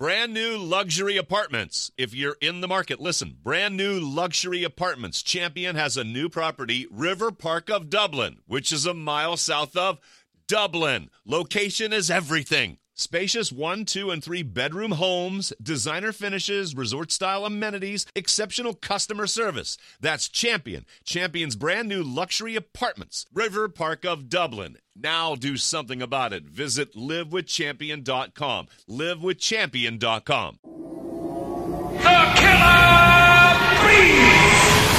Brand new luxury apartments. If you're in the market, listen. Brand new luxury apartments. Champion has a new property, River Park of Dublin, which is a mile south of Dublin. Location is everything. Spacious 1, 2, and 3 bedroom homes, designer finishes, resort-style amenities, exceptional customer service. That's Champion. Champion's brand new luxury apartments, River Park of Dublin. Now do something about it. Visit livewithchampion.com. Livewithchampion.com. The Killer Bees!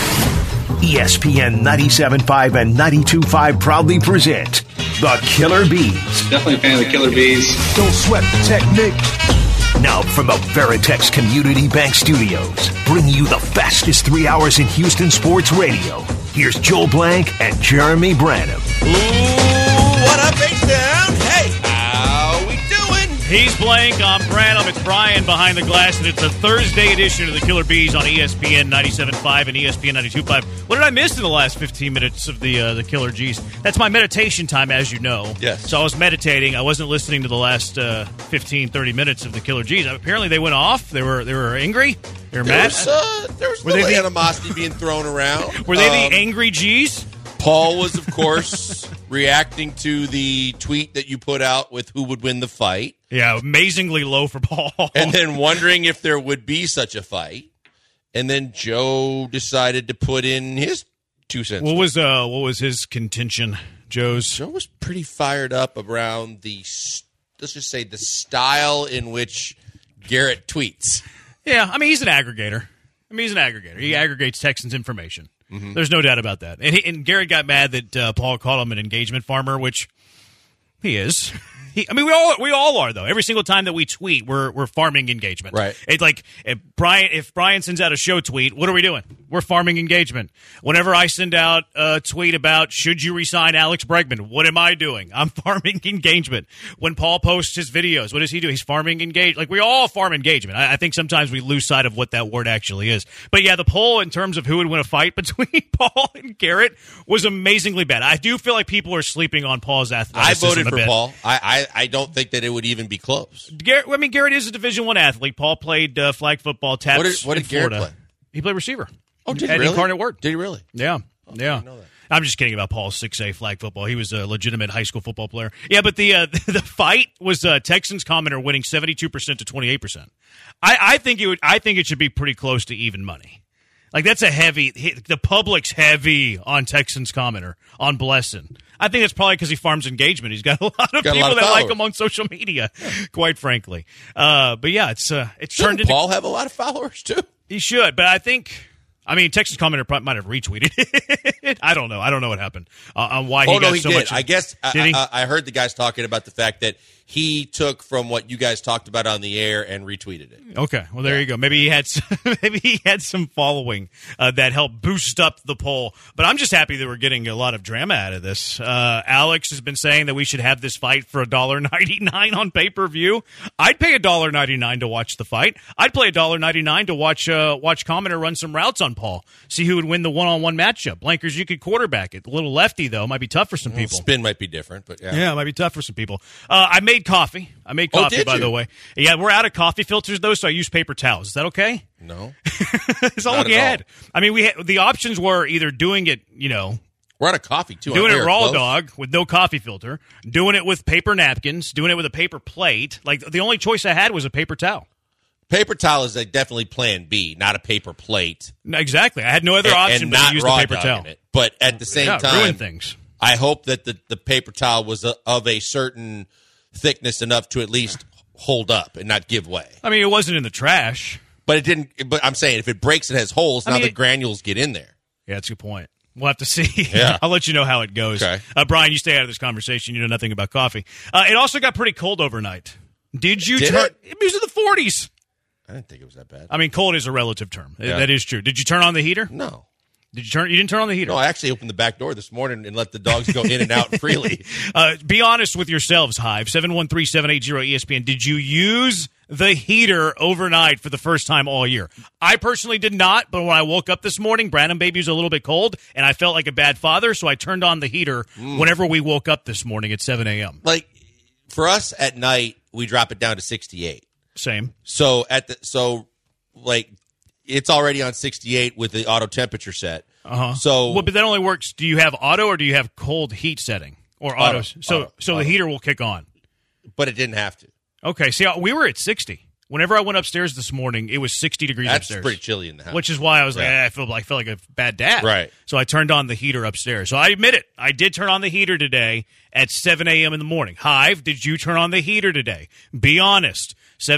ESPN 97.5 and 92.5 proudly present The Killer Bees. Definitely a fan of the Killer Bees. Don't sweat the technique. Now from the Veritex Community Bank Studios, bringing you the fastest 3 hours in Houston sports radio. Here's Joel Blank and Jeremy Branham. Ooh, what up, H-Town? Hey, how we doing? He's Blank, I'm Branham, it's Brian behind the glass, and it's a Thursday edition of the Killer Bees on ESPN 97.5 and ESPN 92.5. What did I miss in the last 15 minutes of the Killer G's? That's my meditation time, as you know. Yes. So I was meditating. I wasn't listening to the last 15, 30 minutes of the Killer G's. Apparently they went off. They were angry. They were mad. There was no animosity being thrown around. Were they the angry G's? Paul was, of course, reacting to the tweet that you put out with who would win the fight. Yeah, amazingly low for Paul. And then wondering if there would be such a fight. And then Joe decided to put in his 2 cents. What was his contention, Joe's? Joe was pretty fired up around let's just say, the style in which Garrett tweets. Yeah, I mean, he's an aggregator. He aggregates Texans information. Mm-hmm. There's no doubt about that. And Garrett got mad that Paul called him an engagement farmer, which he is. We all are, though. Every single time that we tweet, we're farming engagement. Right. It's like if Brian sends out a show tweet, what are we doing? We're farming engagement. Whenever I send out a tweet about should you resign Alex Bregman, what am I doing? I'm farming engagement. When Paul posts his videos, what does he do? He's farming engagement. Like, we all farm engagement. I think sometimes we lose sight of what that word actually is. But yeah, the poll in terms of who would win a fight between Paul and Garrett was amazingly bad. I do feel like people are sleeping on Paul's athleticism. I voted for bit. Paul. I don't think that it would even be close. Garrett is a Division I athlete. Paul played flag football, taps What did in Florida. Garrett play? He played receiver. Oh, did he at really? Incarnate Word. Did he really? Yeah. Oh, yeah. I didn't know that. I'm just kidding about Paul's 6A flag football. He was a legitimate high school football player. Yeah, but the fight was Texans commenter winning 72% to 28%. I think it should be pretty close to even money. Like, that's the public's heavy on Texans commenter, on Blesson. I think that's probably because he farms engagement. He's got a lot of people that like him on social media, quite frankly. But yeah, it's turned into... Paul have a lot of followers, too? He should, but Texas commenter might have retweeted it. I don't know. I don't know what happened on why he got so did. much. I guess Did he? I heard the guys talking about the fact that he took from what you guys talked about on the air and retweeted it. Okay, well there you go. Maybe he had some following that helped boost up the poll. But I'm just happy that we're getting a lot of drama out of this. Alex has been saying that we should have this fight for $1.99 on pay-per-view. I'd pay $1.99 to watch the fight. I'd pay $1.99 to watch commenter run some routes on Paul. See who would win the one-on-one matchup. Blankers, you could quarterback it. A little lefty though might be tough for some people. Spin might be different, but yeah, it might be tough for some people. I made coffee. By the way. Yeah, we're out of coffee filters, though, so I use paper towels. Is that okay? No. That's all we had. I mean, the options were either doing it, we're out of coffee, too. Doing it raw dog with no coffee filter, doing it with paper napkins, doing it with a paper plate. Like, the only choice I had was a paper towel. Paper towel is definitely plan B, not a paper plate. Exactly. I had no other option but to use the paper towel. But at the same time, ruin things. I hope that the paper towel was of a certain thickness enough to at least hold up and not give way. I mean, it wasn't in the trash. But it didn't. But I'm saying if it breaks, it has holes. Now the granules get in there. Yeah, that's a good point. We'll have to see. Yeah. I'll let you know how it goes. Okay. Brian, you stay out of this conversation. You know nothing about coffee. It also got pretty cold overnight. Did you turn? It was in the 40s. I didn't think it was that bad. I mean, cold is a relative term. Yeah. That is true. Did you turn on the heater? No. You didn't turn on the heater? No, I actually opened the back door this morning and let the dogs go in and out freely. Be honest with yourselves, Hive. 713-780-ESPN. Did you use the heater overnight for the first time all year? I personally did not, but when I woke up this morning, Branham baby was a little bit cold, and I felt like a bad father, so I turned on the heater whenever we woke up this morning at 7 a.m. Like, for us at night, we drop it down to 68. Same. So it's already on 68 with the auto temperature set. So, but that only works. Do you have auto or do you have cold heat setting or auto? So the heater will kick on. But it didn't have to. Okay. See, we were at 60. Whenever I went upstairs this morning, it was 60 degrees upstairs. That's pretty chilly in the house. Which is why I was like, I felt like a bad dad. Right. So I turned on the heater upstairs. So I admit it. I did turn on the heater today at 7 a.m. in the morning. Hive, did you turn on the heater today? Be honest.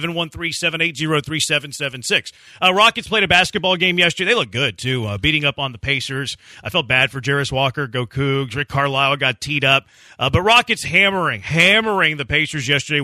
713-780-3776. Rockets played a basketball game yesterday. They looked good, too, beating up on the Pacers. I felt bad for Jarris Walker. Go Cougs. Rick Carlisle got teed up. But Rockets hammering the Pacers yesterday,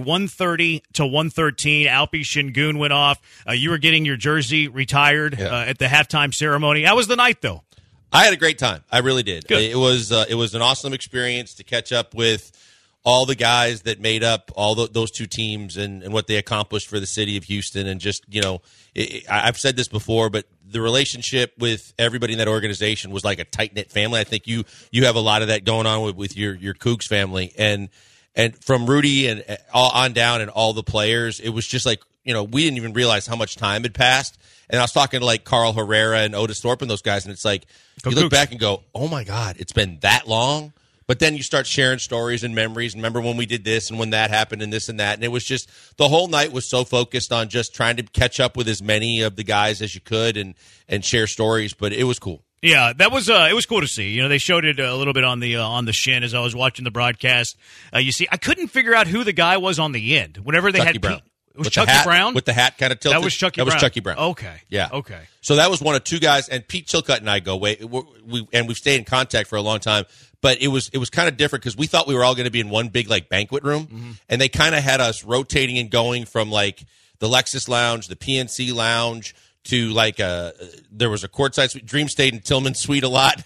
130-113. Alpi Şengün went off. You were getting your jersey retired at the halftime ceremony. How was the night, though? I had a great time. I really did. Good. It was an awesome experience to catch up with all the guys that made up all those two teams and what they accomplished for the city of Houston. And just, I've said this before, but the relationship with everybody in that organization was like a tight-knit family. I think you have a lot of that going on with your Cougs family. And from Rudy and all on down and all the players, it was just like, we didn't even realize how much time had passed. And I was talking to like Carl Herrera and Otis Thorpe and those guys, and it's like, you look back and go, oh my God, it's been that long? But then you start sharing stories and memories. Remember when we did this and when that happened and this and that. And it was just the whole night was so focused on just trying to catch up with as many of the guys as you could and share stories. But it was cool. Yeah, that was it was cool to see. They showed it a little bit on the shin as I was watching the broadcast. You see, I couldn't figure out who the guy was on the end. Whenever they Chucky had Brown. It was Chucky Brown? With the hat kind of tilted? That was Chucky Brown. Okay. Yeah. Okay. So that was one of two guys, and Pete Chilcutt and I we've stayed in contact for a long time, but it was kind of different because we thought we were all going to be in one big like banquet room, and they kind of had us rotating and going from like the Lexus Lounge, the PNC Lounge, to like there was a courtside suite. Dream stayed in Tillman Suite a lot.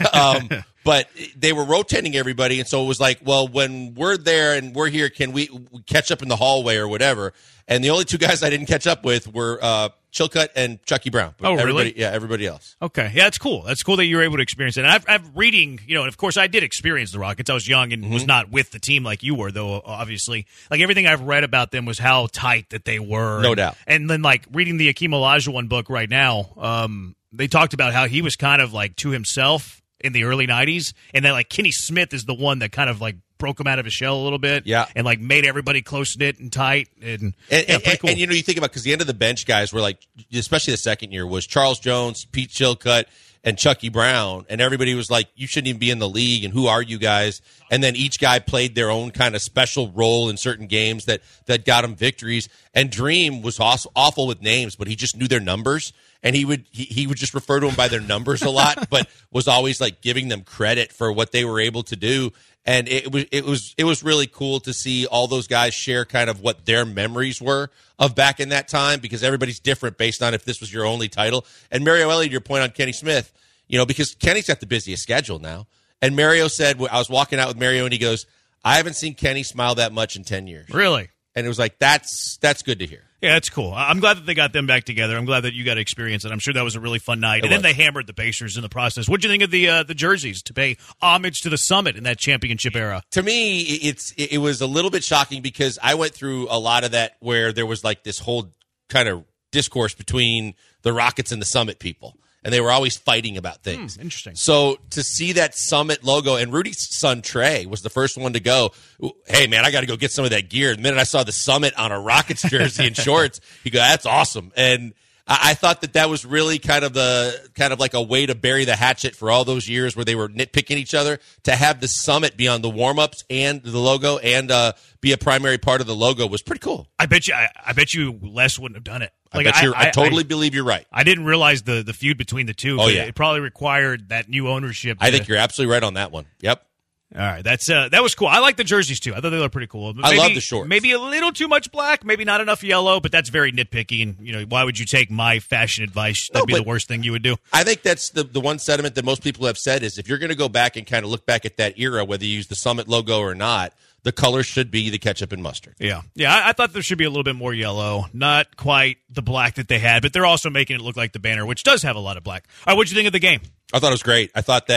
But they were rotating everybody, and so it was like, well, when we're there and we're here, can we catch up in the hallway or whatever? And the only two guys I didn't catch up with were Chilcutt and Chucky Brown. But really? Yeah, everybody else. Okay. Yeah, that's cool. That's cool that you were able to experience it. And I've reading, and of course I did experience the Rockets. I was young and was not with the team like you were, though, obviously. Like everything I've read about them was how tight that they were. No doubt. And then like reading the Akeem Olajuwon book right now, they talked about how he was kind of like to himself in the early 90s, and then like Kenny Smith is the one that kind of like broke him out of his shell a little bit, and like made everybody close knit and tight, and pretty cool. And you think about, because the end of the bench guys were like, especially the second year, was Charles Jones, Pete Chilcutt, and Chucky Brown, and everybody was like, you shouldn't even be in the league, and who are you guys? And then each guy played their own kind of special role in certain games that got them victories. And Dream was awful with names, but he just knew their numbers. And he would just refer to them by their numbers a lot, but was always like giving them credit for what they were able to do. And it was really cool to see all those guys share kind of what their memories were of back in that time, because everybody's different based on if this was your only title. And Mario Elliott, your point on Kenny Smith, because Kenny's got the busiest schedule now. And Mario said, I was walking out with Mario and he goes, I haven't seen Kenny smile that much in 10 years. Really? And it was like, that's good to hear. Yeah, that's cool. I'm glad that they got them back together. I'm glad that you got to experience it. I'm sure that was a really fun night. Then they hammered the Pacers in the process. What did you think of the jerseys to pay homage to the Summit in that championship era? To me, it was a little bit shocking because I went through a lot of that where there was like this whole kind of discourse between the Rockets and the Summit people. And they were always fighting about things. Interesting. So to see that Summit logo, and Rudy's son Trey was the first one to go, hey, man, I got to go get some of that gear. The minute I saw the Summit on a Rockets jersey and shorts, he goes, that's awesome. And I thought that was really kind of like a way to bury the hatchet for all those years where they were nitpicking each other, to have the Summit be on the warm-ups and the logo and be a primary part of the logo was pretty cool. I bet you Les wouldn't have done it. Like, I totally believe you're right. I didn't realize the feud between the two. Oh, yeah. It probably required that new ownership. I think you're absolutely right on that one. Yep. All right, that was cool. I like the jerseys too. I thought they looked pretty cool. I love the shorts. Maybe a little too much black, maybe not enough yellow, but that's very nitpicky. And why would you take my fashion advice? That'd be the worst thing you would do. I think that's the one sentiment that most people have said is if you're going to go back and kind of look back at that era, whether you use the Summit logo or not, the color should be the ketchup and mustard. Yeah. I thought there should be a little bit more yellow, not quite the black that they had, but they're also making it look like the banner, which does have a lot of black. All right, what'd you think of the game? I thought it was great. I thought that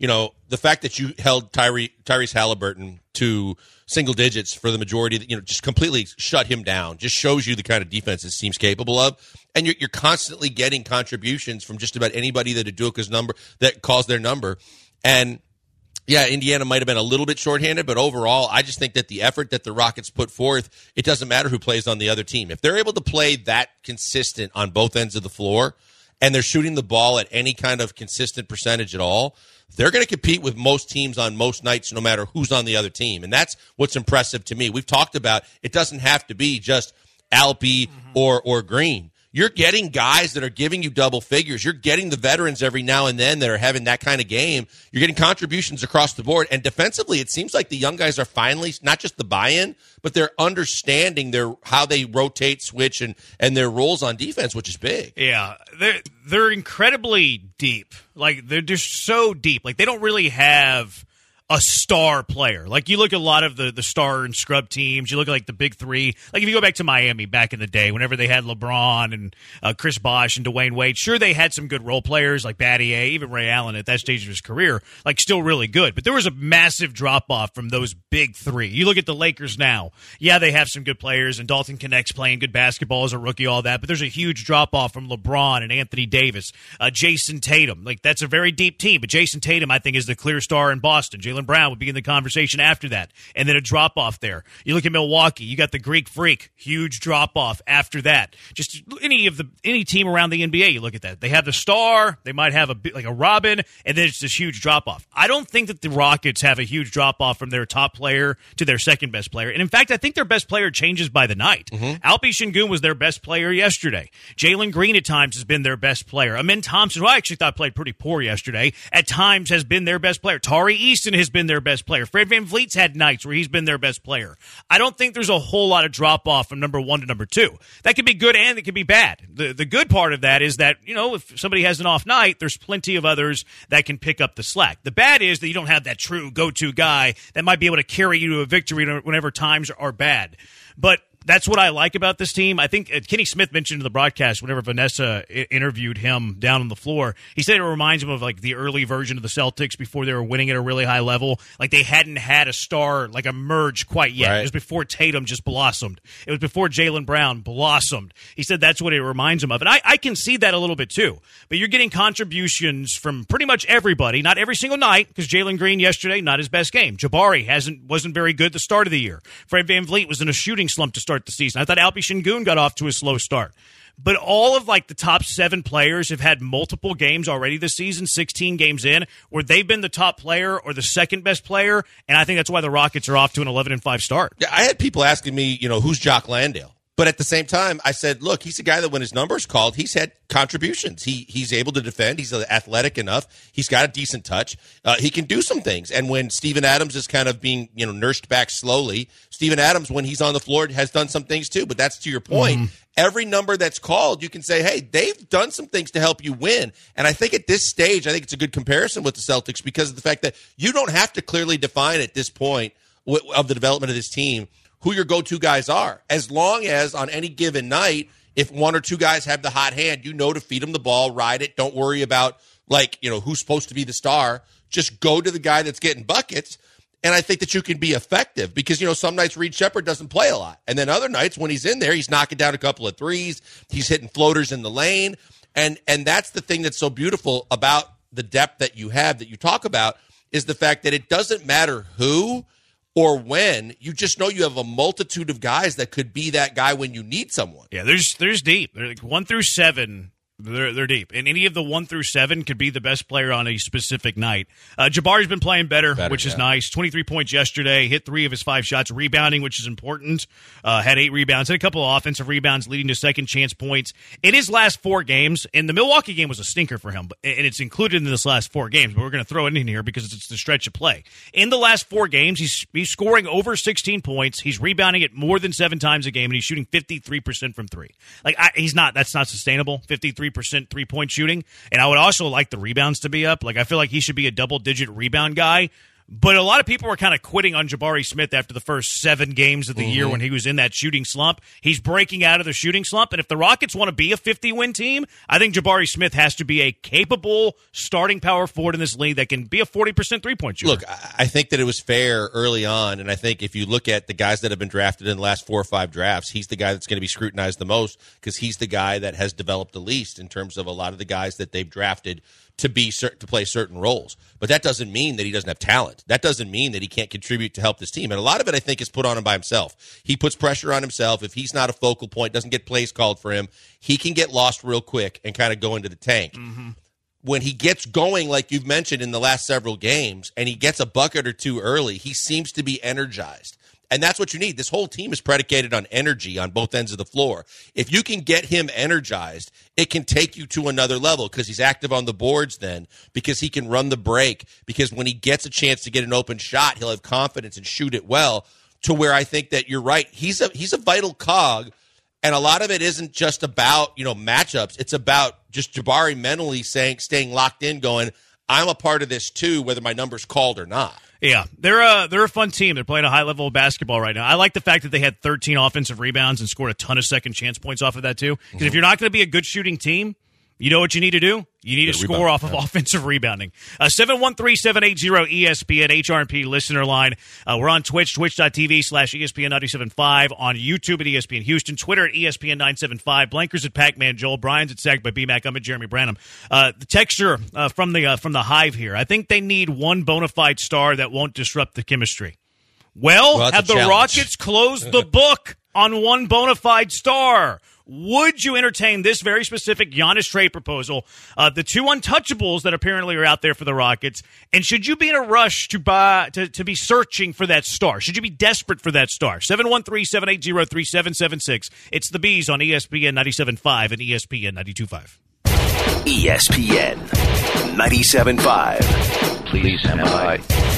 the fact that you held Tyrese Halliburton to single digits for the majority, just completely shut him down, just shows you the kind of defense this team's capable of. And you're constantly getting contributions from just about anybody that calls their number. And yeah, Indiana might have been a little bit shorthanded, but overall, I just think that the effort that the Rockets put forth, it doesn't matter who plays on the other team. If they're able to play that consistent on both ends of the floor, and they're shooting the ball at any kind of consistent percentage at all, they're going to compete with most teams on most nights, no matter who's on the other team. And that's what's impressive to me. We've talked about it doesn't have to be just Alpe or Green. You're getting guys that are giving you double figures. You're getting the veterans every now and then that are having that kind of game. You're getting contributions across the board. And defensively, it seems like the young guys are finally, not just the buy-in, but they're understanding how they rotate, switch, and their roles on defense, which is big. Yeah, they're incredibly deep. Like, they're just so deep. Like, they don't really have a star player. Like, you look at a lot of the star and scrub teams, you look at like the big three. Like, if you go back to Miami back in the day, whenever they had LeBron and Chris Bosh and Dwayne Wade, sure, they had some good role players like Battier, even Ray Allen at that stage of his career, like, still really good. But there was a massive drop-off from those big three. You look at the Lakers now. Yeah, they have some good players, and Dalton Connect's playing good basketball as a rookie, all that, but there's a huge drop-off from LeBron and Anthony Davis, Jason Tatum. Like, that's a very deep team, but Jason Tatum, I think, is the clear star in Boston. Jaylen Brown would be in the conversation after that, and then a drop-off there. You look at Milwaukee, you got the Greek Freak, huge drop-off after that. Just any team around the NBA, you look at that. They have the star, they might have a Robin, and then it's this huge drop-off. I don't think that the Rockets have a huge drop-off from their top player to their second-best player, and in fact, I think their best player changes by the night. Alpe Şengün was their best player yesterday. Jalen Green at times has been their best player. Amin Thompson, who I actually thought played pretty poor yesterday, at times has been their best player. Tari Easton has been their best player. Fred VanVleet's had nights where he's been their best player. I don't think there's a whole lot of drop-off from number one to number two. That could be good and it could be bad. The good part of that is that, if somebody has an off night, there's plenty of others that can pick up the slack. The bad is that you don't have that true go-to guy that might be able to carry you to a victory whenever times are bad. But that's what I like about this team. I think Kenny Smith mentioned in the broadcast whenever Vanessa interviewed him down on the floor, he said it reminds him of like the early version of the Celtics before they were winning at a really high level. Like, they hadn't had a star like emerge quite yet. Right. It was before Tatum just blossomed. It was before Jaylen Brown blossomed. He said that's what it reminds him of. And I can see that a little bit too. But you're getting contributions from pretty much everybody, not every single night, because Jalen Green yesterday, not his best game. Jabari wasn't very good at the start of the year. Fred VanVleet was in a shooting slump to start the season. I thought Alpe Şengün got off to a slow start. But all of like the top 7 players have had multiple games already this season, 16 games in, where they've been the top player or the second best player, and I think that's why the Rockets are off to an 11-5 start. Yeah, I had people asking me, who's Jock Landale? But at the same time, I said, look, he's a guy that when his number's called, he's had contributions. He's able to defend. He's athletic enough. He's got a decent touch. He can do some things. And when Steven Adams is kind of being nursed back slowly, Steven Adams, when he's on the floor, has done some things too. But that's to your point. Every number that's called, you can say, hey, they've done some things to help you win. And I think at this stage, I think it's a good comparison with the Celtics because of the fact that you don't have to clearly define at this point of the development of this team who your go-to guys are. As long as on any given night, if one or two guys have the hot hand, to feed them the ball, ride it. Don't worry about, who's supposed to be the star. Just go to the guy that's getting buckets. And I think that you can be effective because, some nights Reed Sheppard doesn't play a lot. And then other nights when he's in there, he's knocking down a couple of threes. He's hitting floaters in the lane. And that's the thing that's so beautiful about the depth that you have that you talk about is the fact that it doesn't matter who or when, you just know you have a multitude of guys that could be that guy when you need someone. Yeah, there's deep. They're like 1 through 7. They're deep. And any of the 1 through 7 could be the best player on a specific night. Jabari's been playing better which is nice. 23 points yesterday, hit 3 of his 5 shots, rebounding, which is important. Had 8 rebounds, had a couple of offensive rebounds leading to second chance points. In his last 4 games, and the Milwaukee game was a stinker for him, and it's included in this last 4 games, but we're going to throw it in here because it's the stretch of play. In the last 4 games, he's scoring over 16 points. He's rebounding it more than 7 times a game, and he's shooting 53% from 3. That's not sustainable, 53% three-point shooting, and I would also like the rebounds to be up. I feel like he should be a double-digit rebound guy, But a lot of people were kind of quitting on Jabari Smith after the first 7 games of the year when he was in that shooting slump. He's breaking out of the shooting slump, and if the Rockets want to be a 50-win team, I think Jabari Smith has to be a capable starting power forward in this league that can be a 40% three-point shooter. Look, I think that it was fair early on, and I think if you look at the guys that have been drafted in the last 4 or 5 drafts, he's the guy that's going to be scrutinized the most because he's the guy that has developed the least in terms of a lot of the guys that they've drafted to play certain roles. But that doesn't mean that he doesn't have talent. That doesn't mean that he can't contribute to help this team. And a lot of it, I think, is put on him by himself. He puts pressure on himself. If he's not a focal point, doesn't get plays called for him, he can get lost real quick and kind of go into the tank. When he gets going, like you've mentioned in the last several games, and he gets a bucket or two early, he seems to be energized. And that's what you need. This whole team is predicated on energy on both ends of the floor. If you can get him energized, it can take you to another level because he's active on the boards then, because he can run the break, because when he gets a chance to get an open shot, he'll have confidence and shoot it well, to where I think that you're right. He's a vital cog, and a lot of it isn't just about, matchups. It's about just Jabari mentally staying locked in, going, I'm a part of this too, whether my number's called or not. Yeah, they're a fun team. They're playing a high level of basketball right now. I like the fact that they had 13 offensive rebounds and scored a ton of second chance points off of that too. Because if you're not going to be a good shooting team, you know what you need to do? You need to score off of offensive rebounding. 713-780-ESPN, HRP listener line. We're on Twitch, twitch.tv/ESPN975, on YouTube at ESPN Houston, Twitter at ESPN975, Blankers at Pac-Man Joel, Brian's at Sacked by BMAC. I'm at Jeremy Branham. The texture from the Hive here. I think they need one bona fide star that won't disrupt the chemistry. Well, have the Rockets closed the book on one bona fide star? Would you entertain this very specific Giannis trade proposal, the 2 untouchables that apparently are out there for the Rockets, and should you be in a rush to be searching for that star? Should you be desperate for that star? 713-780-3776. It's the Bees on ESPN 97.5 and ESPN 92.5. ESPN 97.5. Please stand by.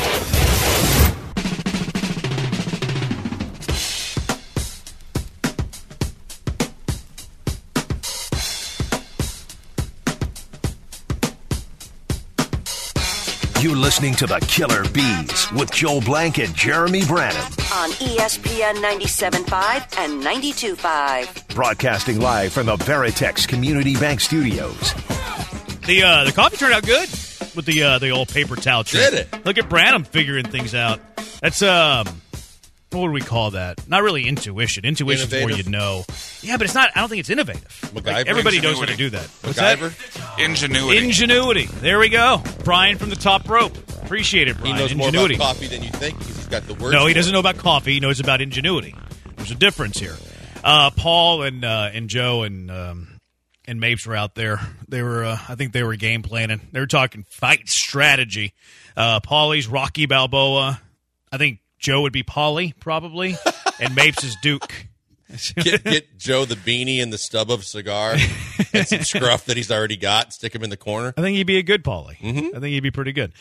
You're listening to the Killer Bees with Joel Blank and Jeremy Branham on ESPN 97.5 and 92.5. Broadcasting live from the Veritex Community Bank Studios. The coffee turned out good with the old paper towel trick. Did it? Look at Branham figuring things out. That's what do we call that? Not really intuition. Intuition's more you know. Yeah, but it's not. I don't think it's innovative. Like, everybody knows how to do that. What's MacGyver? that? Ingenuity. Ingenuity. There we go. Brian from the top rope. Appreciate it, Brian. He knows Ingenuity. more about coffee than you think because he's got the words. No, he doesn't know about coffee. He knows about ingenuity. There's a difference here. Paul and Joe and Mapes were out there. They were, I think they were game planning. They were talking fight strategy. Paulie's Rocky Balboa. I think Joe would be Paulie, probably, and Mapes is Duke. Get Joe the beanie and the stub of a cigar and some scruff that he's already got. Stick him in the corner. I think he'd be a good Paulie. I think he'd be pretty good.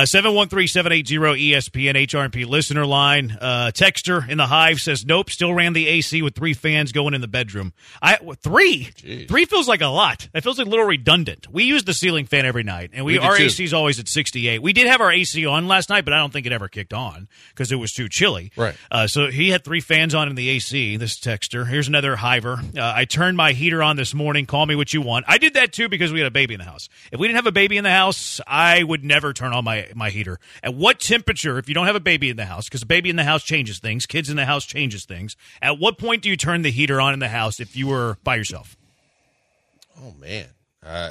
713-780-ESPN HRP listener line. Texter in the Hive says, nope, still ran the AC with 3 fans going in the bedroom. 3? Jeez. 3 feels like a lot. That feels like a little redundant. We use the ceiling fan every night, and our AC is always at 68. We did have our AC on last night, but I don't think it ever kicked on because it was too chilly. Right. So he had 3 fans on in the AC, this texter. Here's another Hiver. I turned my heater on this morning. Call me what you want. I did that, too, because we had a baby in the house. If we didn't have a baby in the house, I would never turn on my heater. At what temperature, if you don't have a baby in the house, because a baby in the house changes things, kids in the house changes things, at what point do you turn the heater on in the house if you were by yourself? Oh, man. I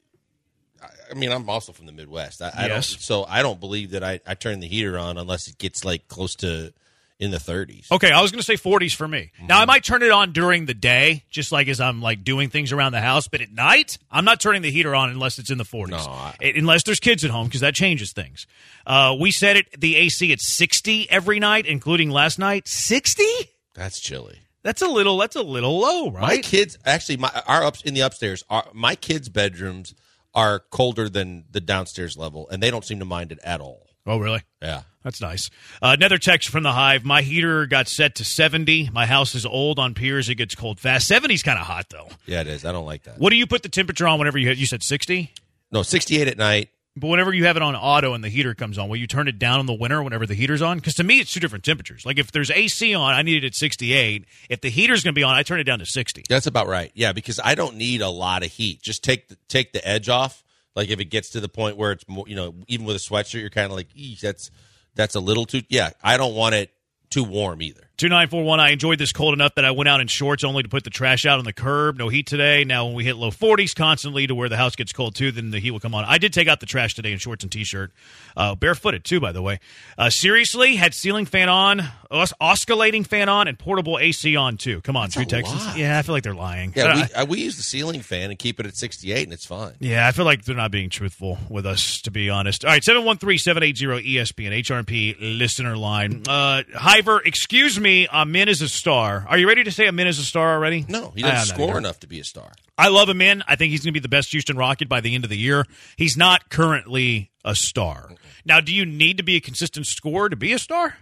mean, I'm also from the Midwest. I Yes. don't believe that I turn the heater on unless it gets like close to in the 30s. Okay, I was going to say 40s for me. Now, I might turn it on during the day, just like as I'm like doing things around the house, but at night, I'm not turning the heater on unless it's in the 40s. No, unless there's kids at home, because that changes things. We set the AC at 60 every night, including last night. 60? That's chilly. That's a little low, right? My kids, actually, in the upstairs, my kids' bedrooms are colder than the downstairs level, and they don't seem to mind it at all. Oh, really? Yeah. That's nice. Another text from the Hive. My heater got set to 70. My house is old on piers. It gets cold fast. 70's kind of hot, though. Yeah, it is. I don't like that. What do you put the temperature on whenever you said 60? No, 68 at night, But whenever you have it on auto and the heater comes on, will you turn it down in the winter whenever the heater's on? Because to me, it's two different temperatures. Like if there's AC on, I need it at 68. If the heater's going to be on, I turn it down to 60. That's about right. Yeah, because I don't need a lot of heat. Just take the edge off. Like if it gets to the point where it's more, even with a sweatshirt, you're kind of like, that's a little too. Yeah, I don't want it too warm either. 2941, I enjoyed this cold enough that I went out in shorts only to put the trash out on the curb. No heat today. Now, when we hit low 40s constantly to where the house gets cold, too, then the heat will come on. I did take out the trash today in shorts and T-shirt. Barefooted, too, by the way. Seriously, had ceiling fan on, oscillating fan on, and portable AC on, too. Come on, True Texans. Yeah, I feel like they're lying. Yeah, we use the ceiling fan and keep it at 68, and it's fine. Yeah, I feel like they're not being truthful with us, to be honest. All right, 713-780-ESPN, HRP listener line. Hiver, excuse me, Amin is a star. Are you ready to say Amin is a star already? No, he doesn't score enough to be a star. I love Amin. I think he's going to be the best Houston Rocket by the end of the year. He's not currently a star. Now, do you need to be a consistent scorer to be a star?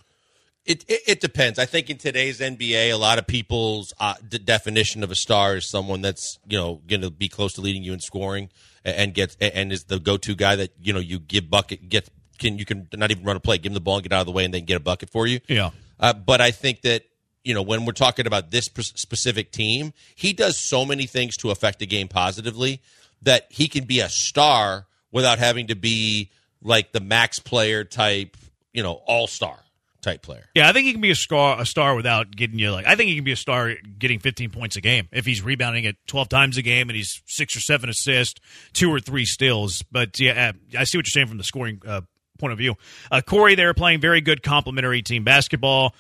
It depends. I think in today's NBA, a lot of people's definition of a star is someone that's going to be close to leading you in scoring and is the go-to guy that you give bucket you can not even run a play, give him the ball and get out of the way, and then get a bucket for you. Yeah. But I think that when we're talking about this specific team, he does so many things to affect the game positively that he can be a star without having to be like the max player type, all-star type player. Yeah, I think he can be a star without getting you I think he can be a star getting 15 points a game if he's rebounding it 12 times a game and he's 6 or 7 assists, 2 or 3 steals. But yeah, I see what you're saying from the scoring point of view. Corey, they're playing very good complementary team basketball.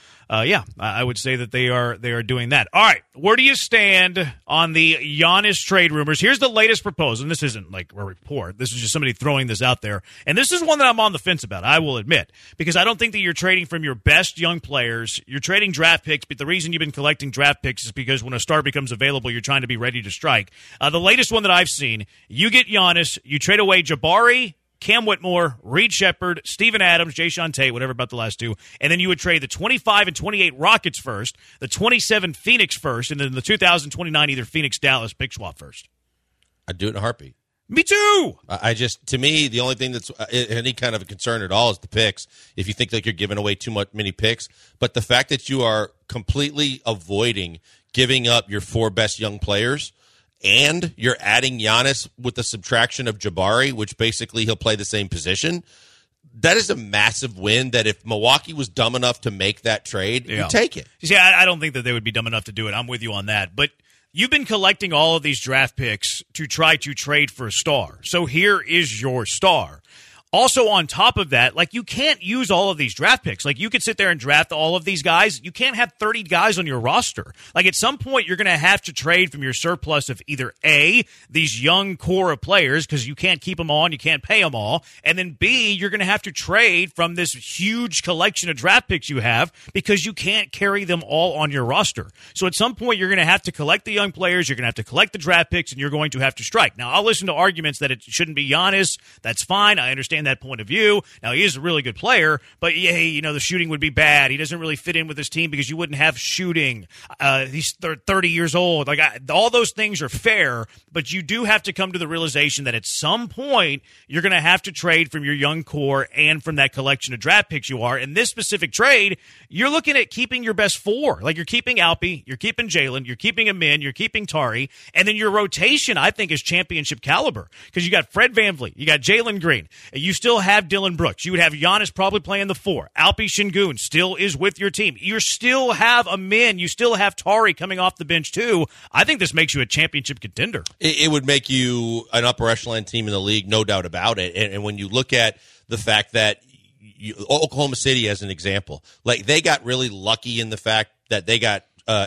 I would say that they are doing that. All right, where do you stand on the Giannis trade rumors? Here's the latest proposal, and this isn't like a report. This is just somebody throwing this out there. And this is one that I'm on the fence about, I will admit, because I don't think that you're trading from your best young players. You're trading draft picks, but the reason you've been collecting draft picks is because when a star becomes available, you're trying to be ready to strike. The latest one that I've seen, you get Giannis, you trade away Jabari, Cam Whitmore, Reed Shepherd, Steven Adams, Jayshawn Tate, whatever about the last two, and then you would trade the 25 and 28 Rockets first, the 27 Phoenix first, and then the 2029 either Phoenix, Dallas, pick swap first. I'd do it in a heartbeat. Me too. To me, the only thing that's any kind of a concern at all is the picks. If you think like you're giving away many picks, but the fact that you are completely avoiding giving up your 4 best young players, and you're adding Giannis with the subtraction of Jabari, which basically he'll play the same position, that is a massive win that if Milwaukee was dumb enough to make that trade, you take it. See, I don't think that they would be dumb enough to do it. I'm with you on that. But you've been collecting all of these draft picks to try to trade for a star. So here is your star. Also, on top of that, you can't use all of these draft picks. You could sit there and draft all of these guys. You can't have 30 guys on your roster. At some point, you're going to have to trade from your surplus of either A, these young core of players, because you can't keep them all and you can't pay them all, and then B, you're going to have to trade from this huge collection of draft picks you have because you can't carry them all on your roster. So at some point, you're going to have to collect the young players, you're going to have to collect the draft picks, and you're going to have to strike. Now, I'll listen to arguments that it shouldn't be Giannis. That's fine. I understand that point of view. Now, he is a really good player, but the shooting would be bad. He doesn't really fit in with his team because you wouldn't have shooting. He's 30 years old. All those things are fair, but you do have to come to the realization that at some point you're going to have to trade from your young core and from that collection of draft picks you are. In this specific trade, you're looking at keeping your best 4. You're keeping Alpi, you're keeping Jalen, you're keeping Amin, you're keeping Tari, and then your rotation, I think, is championship caliber because you got Fred VanVleet, you got Jalen Green, you still have Dylan Brooks. You would have Giannis probably playing the 4. Alpi Şengün still is with your team. You still have Amin. You still have Tari coming off the bench too. I think this makes you a championship contender. It would make you an upper echelon team in the league, no doubt about it. And when you look at the fact that Oklahoma City as an example, they got really lucky in the fact that they got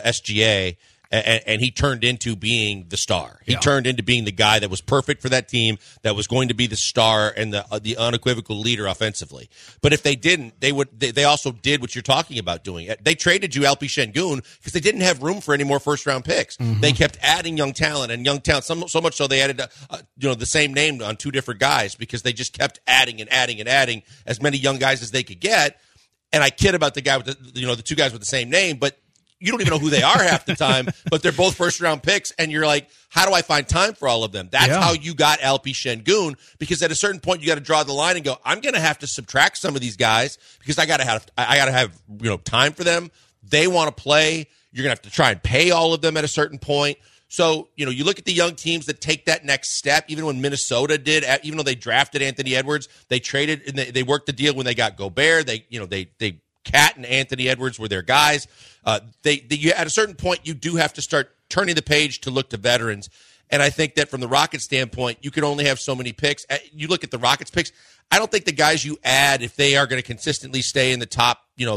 SGA, and he turned into being the star. He turned into being the guy that was perfect for that team, that was going to be the star and the unequivocal leader offensively. But if they didn't, they also did what you're talking about doing. They traded you Alpi Şengün because they didn't have room for any more first-round picks. Mm-hmm. They kept adding young talent, so much so they added the same name on 2 different guys because they just kept adding and adding and adding as many young guys as they could get. And I kid about the guy with the 2 guys with the same name, but you don't even know who they are half the time, but they're both first-round picks, and you're like, how do I find time for all of them? That's how you got Alpi Şengün, because at a certain point you got to draw the line and go, I'm going to have to subtract some of these guys because I got to have time for them. They want to play. You're going to have to try and pay all of them at a certain point. So, you look at the young teams that take that next step, even when Minnesota did, even though they drafted Anthony Edwards, they traded and they worked the deal when they got Gobert. They Cat and Anthony Edwards were their guys. At a certain point, you do have to start turning the page to look to veterans. And I think that from the Rockets standpoint, you can only have so many picks. You look at the Rockets picks, I don't think the guys you add, if they are going to consistently stay in the top,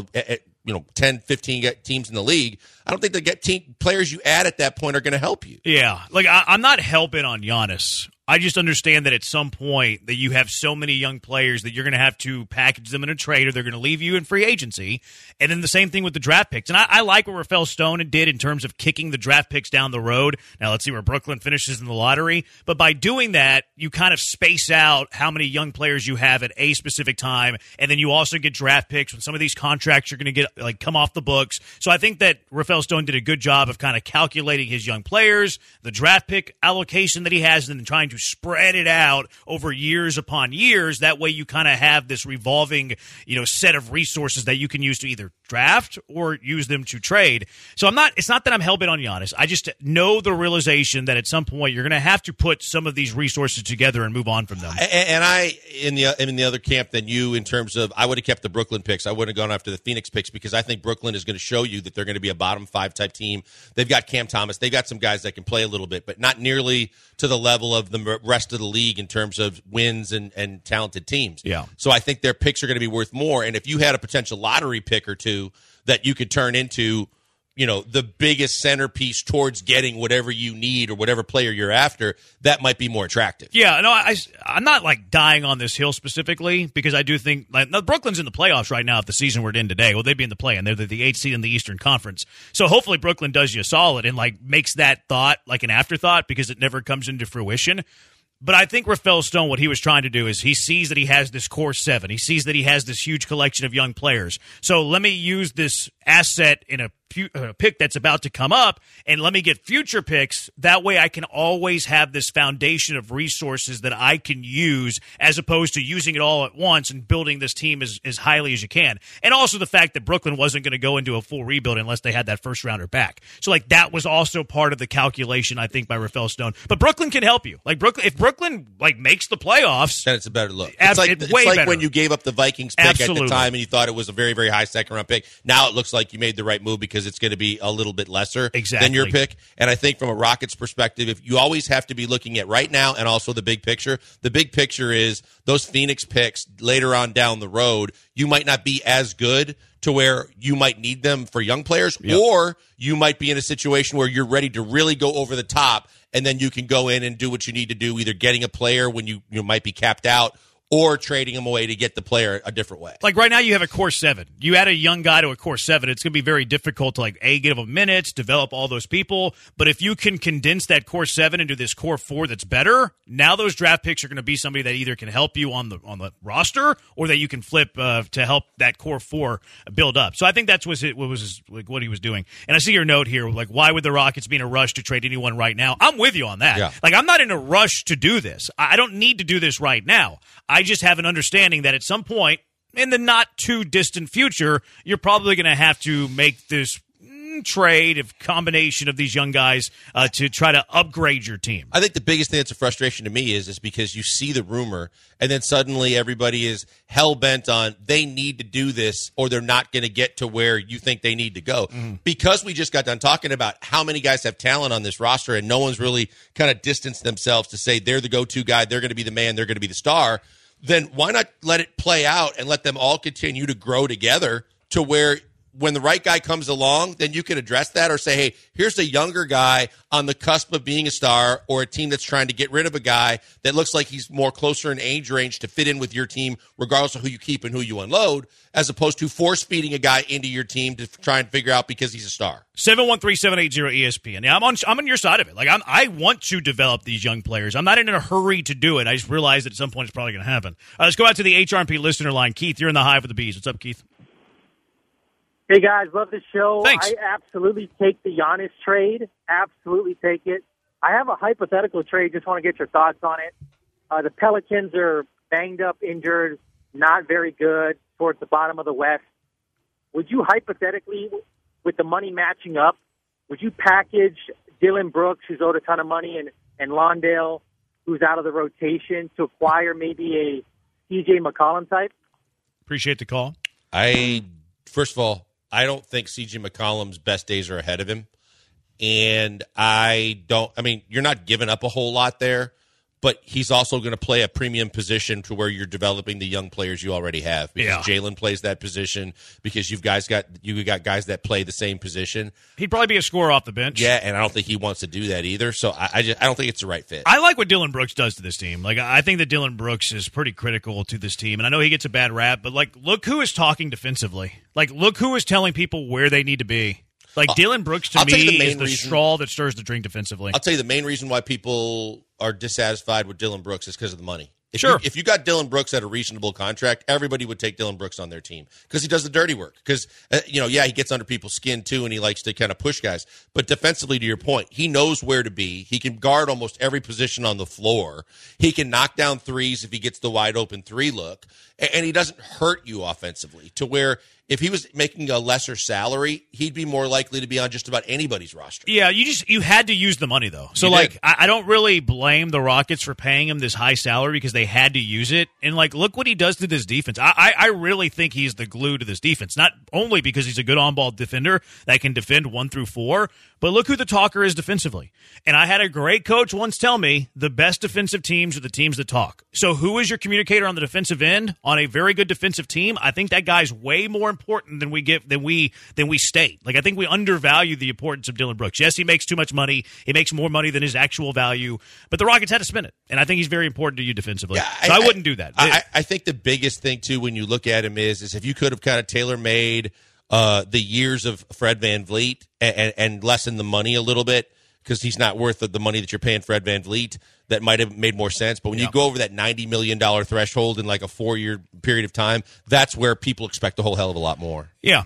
10, 15 teams in the league, I don't think the players you add at that point are going to help you. Yeah. Like, I'm not hell-bent on Giannis. I just understand that at some point that you have so many young players that you're going to have to package them in a trade or they're going to leave you in free agency. And then the same thing with the draft picks. And I like what Rafael Stone did in terms of kicking the draft picks down the road. Now let's see where Brooklyn finishes in the lottery. But by doing that, you kind of space out how many young players you have at a specific time. And then you also get draft picks when some of these contracts are going to get come off the books. So I think that Rafael Stone did a good job of kind of calculating his young players, the draft pick allocation that he has, and then trying to spread it out over years upon years. That way you kind of have this revolving, set of resources that you can use to either draft or use them to trade. So it's not that I'm hell-bent on Giannis. I just know the realization that at some point you're going to have to put some of these resources together and move on from them. And I, in the other camp than you, in terms of, I would have kept the Brooklyn picks. I wouldn't have gone after the Phoenix picks because I think Brooklyn is going to show you that they're going to be a bottom 5 type team. They've got Cam Thomas. They've got some guys that can play a little bit, but not nearly to the level of the rest of the league in terms of wins and talented teams. Yeah. So I think their picks are going to be worth more. And if you had a potential lottery pick or two that you could turn into, the biggest centerpiece towards getting whatever you need or whatever player you're after, that might be more attractive. Yeah, no, I'm not dying on this hill specifically because I do think Brooklyn's in the playoffs right now if the season were to end today. Well, they'd be in the play-in. They're the 8th seed in the Eastern Conference. So hopefully Brooklyn does you a solid and makes that thought like an afterthought because it never comes into fruition. But I think Rafael Stone, what he was trying to do is he sees that he has this core 7. He sees that he has this huge collection of young players. So let me use this asset in a pick that's about to come up, and let me get future picks. That way I can always have this foundation of resources that I can use as opposed to using it all at once and building this team as highly as you can. And also the fact that Brooklyn wasn't going to go into a full rebuild unless they had that first-rounder back. So, that was also part of the calculation, I think, by Rafael Stone. But Brooklyn can help you. If Brooklyn, makes the playoffs, then it's a better look. It's like better. When you gave up the Vikings pick Absolutely. at the time and you thought it was a very, very high second-round pick. Now it looks like you made the right move because it's going to be a little bit lesser than your pick. And I think from a Rockets perspective, if you always have to be looking at right now and also the big picture is those Phoenix picks later on down the road, you might not be as good to where you might need them for young players, or you might be in a situation where you're ready to really go over the top, and then you can go in and do what you need to do, either getting a player when you might be capped out, or trading them away to get the player a different way. Right now you have a core 7. You add a young guy to a core 7, it's going to be very difficult to give them minutes, develop all those people. But if you can condense that core 7 into this core 4 that's better, now those draft picks are going to be somebody that either can help you on the roster or that you can flip to help that core 4 build up. So I think that's what he was doing. And I see your note here, why would the Rockets be in a rush to trade anyone right now? I'm with you on that. Yeah. I'm not in a rush to do this. I don't need to do this right now. I just have an understanding that at some point in the not too distant future, you're probably going to have to make this trade of combination of these young guys to try to upgrade your team. I think the biggest thing that's a frustration to me is because you see the rumor and then suddenly everybody is hell-bent on they need to do this or they're not going to get to where you think they need to go. Mm-hmm. Because we just got done talking about how many guys have talent on this roster and no one's really kind of distanced themselves to say they're the go-to guy, they're going to be the man, they're going to be the star, then why not let it play out and let them all continue to grow together to where when the right guy comes along, then you can address that or say, hey, here's a younger guy on the cusp of being a star, or a team that's trying to get rid of a guy that looks like he's more closer in age range to fit in with your team, regardless of who you keep and who you unload, as opposed to force-feeding a guy into your team to try and figure out because he's a star. 713-780-ESPN. Yeah, I'm on your side of it. I want to develop these young players. I'm not in a hurry to do it. I just realized that at some point it's probably going to happen. Let's go out to the HRP listener line. Keith, you're in the Hive with the Bees. What's up, Keith? Hey, guys, love the show. Thanks. I absolutely take the Giannis trade. Absolutely take it. I have a hypothetical trade. Just want to get your thoughts on it. The Pelicans are banged up, injured, not very good towards the bottom of the West. Would you hypothetically, with the money matching up, would you package Dylan Brooks, who's owed a ton of money, and Londale, who's out of the rotation, to acquire maybe a C.J. McCollum type? Appreciate the call. First of all, I don't think C.J. McCollum's best days are ahead of him. And you're not giving up a whole lot there, but he's also going to play a premium position to where you're developing the young players you already have. Because Jalen plays that position, because you got guys that play the same position. He'd probably be a scorer off the bench. Yeah, and I don't think he wants to do that either. So I don't think it's the right fit. I like what Dylan Brooks does to this team. Like, I think that Dylan Brooks is pretty critical to this team, and I know he gets a bad rap, but like, look who is talking defensively. Like, look who is telling people where they need to be. Like, Dylan Brooks, to me, is the straw that stirs the drink defensively. I'll tell you the main reason why people are dissatisfied with Dylan Brooks is because of the money. If you got Dylan Brooks at a reasonable contract, everybody would take Dylan Brooks on their team because he does the dirty work. Because, he gets under people's skin, too, and he likes to kind of push guys. But defensively, to your point, he knows where to be. He can guard almost every position on the floor. He can knock down threes if he gets the wide-open three look. And he doesn't hurt you offensively to where if he was making a lesser salary, he'd be more likely to be on just about anybody's roster. Yeah, you had to use the money, though. So, I don't really blame the Rockets for paying him this high salary because they had to use it. And, look what he does to this defense. I really think he's the glue to this defense, not only because he's a good on-ball defender that can defend 1 through 4, but look who the talker is defensively. And I had a great coach once tell me the best defensive teams are the teams that talk. So who is your communicator on the defensive end on a very good defensive team? I think that guy's way more important than we state. I think we undervalue the importance of Dylan Brooks. Yes, he makes too much money. He makes more money than his actual value. But the Rockets had to spend it. And I think he's very important to you defensively. Yeah, so I wouldn't do that. I think the biggest thing, too, when you look at him is if you could have kind of tailor-made the years of Fred VanVleet and lessen the money a little bit, because he's not worth the money that you're paying Fred VanVleet, that might have made more sense. But when you go over that $90 million threshold in a 4-year period of time, that's where people expect a whole hell of a lot more. Yeah.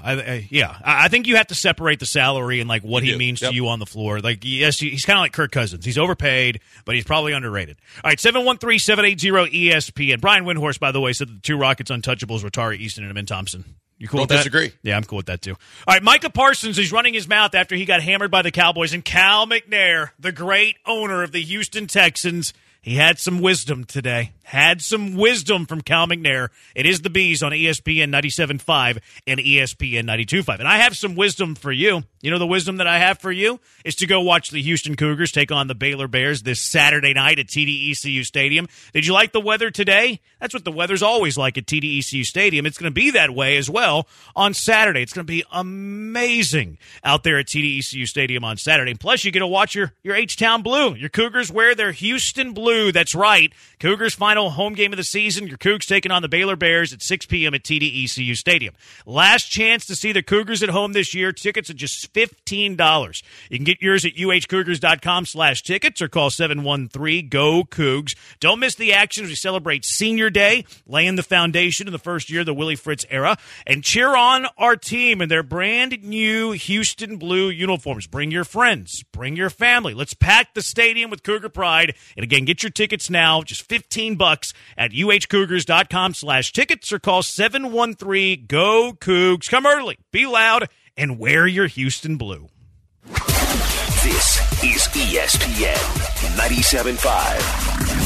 I think you have to separate the salary and what he means to you on the floor. Yes, he's kind of like Kirk Cousins. He's overpaid, but he's probably underrated. All right, 713-780-ESPN. Brian Windhorst, by the way, said that the 2 Rockets untouchables were Tari Easton and Amin Thompson. You cool with that? Disagree. Yeah, I'm cool with that, too. All right, Micah Parsons is running his mouth after he got hammered by the Cowboys, and Cal McNair, the great owner of the Houston Texans, he had some wisdom today. Had some wisdom from Cal McNair. It is the Bees on ESPN 97.5 and ESPN 92.5. And I have some wisdom for you. You know the wisdom that I have for you is to go watch the Houston Cougars take on the Baylor Bears this Saturday night at TD-ECU Stadium. Did you like the weather today? That's what the weather's always like at TD-ECU Stadium. It's going to be that way as well on Saturday. It's going to be amazing out there at TD-ECU Stadium on Saturday. And plus, you get to watch your H-Town Blue. Your Cougars wear their Houston Blue. That's right. Cougars final home game of the season. Your Cougs taking on the Baylor Bears at 6 p.m. at TD-ECU Stadium. Last chance to see the Cougars at home this year. Tickets are just $15. You can get yours at uhcougars.com/tickets or call 713-GO-COUGS. Don't miss the action as we celebrate Senior Day, laying the foundation in the first year of the Willie Fritz era, and cheer on our team in their brand new Houston Blue uniforms. Bring your friends. Bring your family. Let's pack the stadium with Cougar pride. And again, get your tickets now, just $15 at uhcougars.com/tickets or call 713-GO-COUGS. Come early, be loud, and wear your Houston Blue. This is ESPN 97.5.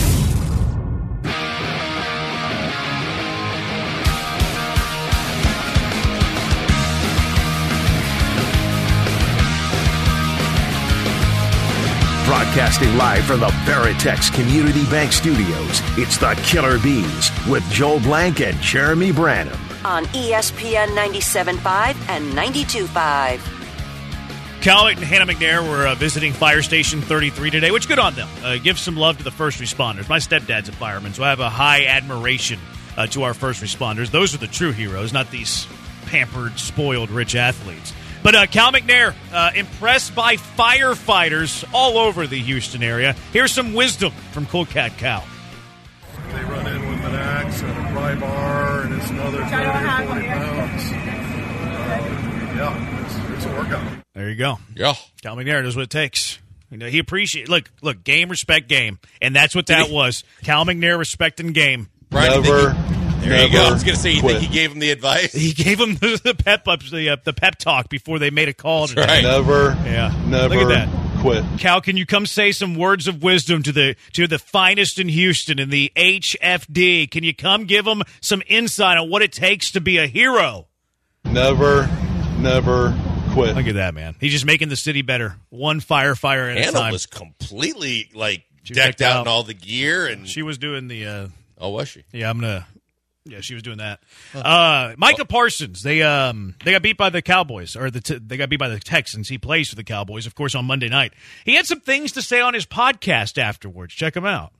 Broadcasting live from the Veritex Community Bank Studios, it's the Killer Bees with Joel Blank and Jeremy Branham. On ESPN 97.5 and 92.5. Cal and Hannah McNair were visiting Fire Station 33 today, which good on them. Give some love to the first responders. My stepdad's a fireman, so I have a high admiration to our first responders. Those are the true heroes, not these pampered, spoiled, rich athletes. But Cal McNair, impressed by firefighters all over the Houston area. Here's some wisdom from Cool Cat Cal. They run in with an axe and a pry bar, and it's another 30 or 40 pounds. Yeah, it's a workout. There you go. Yeah. Cal McNair knows what it takes. He appreciates. Look, game, respect, game, and that's what that was. Cal McNair respecting game. Brian, Never. There you go. I was going to say, you think he gave him the advice? He gave him the pep talk before they made a call. That's right. Never. Yeah. Never. Look at that. Quit. Cal, can you come say some words of wisdom to the finest in Houston in the HFD? Can you come give them some insight on what it takes to be a hero? Never quit. Look at that, man. He's just making the city better, one firefighter at a time. Anna was completely decked out in all the gear, and she was doing the. Oh, was she? Yeah, Yeah, she was doing that. Micah Parsons, they got beat by the Cowboys, or they got beat by the Texans. He plays for the Cowboys, of course, on Monday night. He had some things to say on his podcast afterwards. Check him out.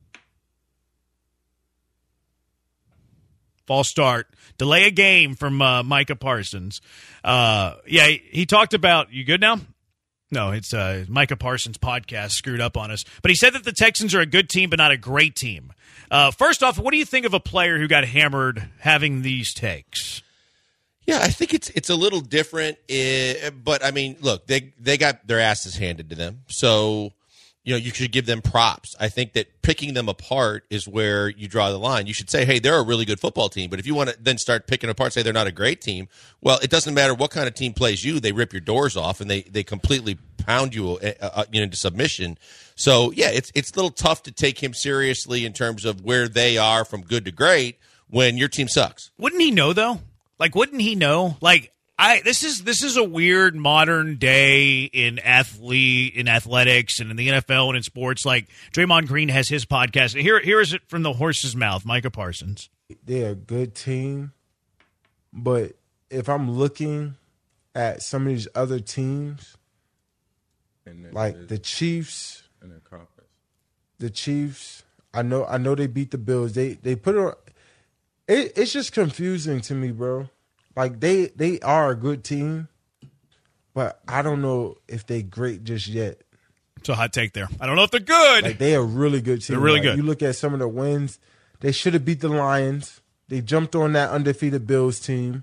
False start. Delay a game from Micah Parsons. He talked about, you good now? No, it's Micah Parsons' podcast screwed up on us. But he said that the Texans are a good team, but not a great team. First off, what do you think of a player who got hammered having these takes? Yeah, I think it's a little different. But, I mean, look, they got their asses handed to them. So, you should give them props. I think that picking them apart is where you draw the line. You should say, hey, they're a really good football team. But if you want to then start picking apart, say they're not a great team, well, it doesn't matter what kind of team plays you. They rip your doors off, and they completely pound you into submission. So, yeah, it's a little tough to take him seriously in terms of where they are from good to great when your team sucks. Wouldn't he know, though? Wouldn't he know? This is a weird modern day in athletics and in the NFL and in sports. Draymond Green has his podcast. Here is it from the horse's mouth, Micah Parsons. They're a good team, but if I'm looking at some of these other teams, like the Chiefs, in their conference, the Chiefs, I know they beat the Bills. They put it on. It's just confusing to me, bro. They are a good team, but I don't know if they great just yet. It's a hot take there. I don't know if they're good. They are a really good team. They're really good. You look at some of the wins, they should have beat the Lions. They jumped on that undefeated Bills team.